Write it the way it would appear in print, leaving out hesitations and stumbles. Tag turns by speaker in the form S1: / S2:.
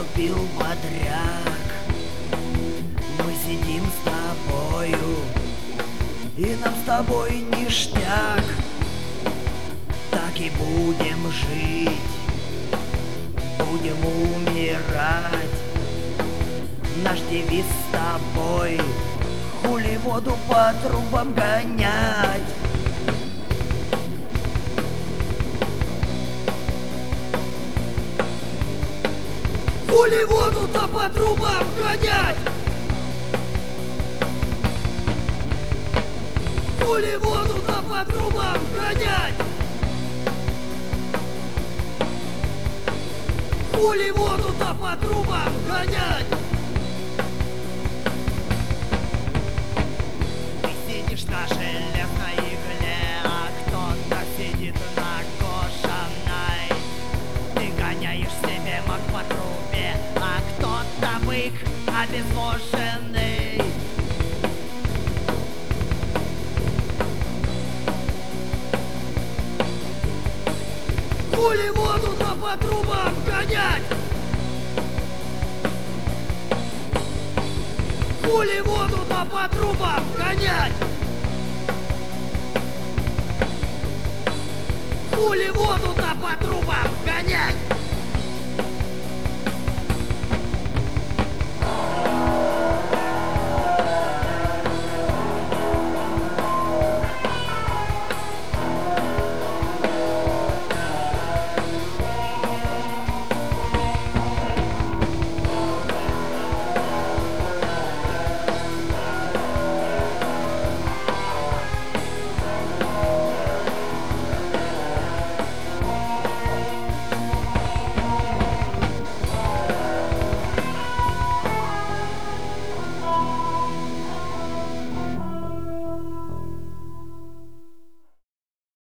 S1: наступил бодряк. Мы сидим с тобою, и нам с тобой ништяк. Так и будем жить, будем умирать. Наш девиз с тобой — хули воду по трубам гонять. Хули воду-то по трубам гонять! Хули воду-то по трубам гонять! Хули воду-то по трубам гонять! Ты сидишь на железной игле, а кто-то сидит на кожаной. Ты гоняешь себе мак по трубе, а кто-то бык обезвоженный. Хули воду-то по трубам гонять! Хули воду-то по трубам гонять! Хули воду-то по трубам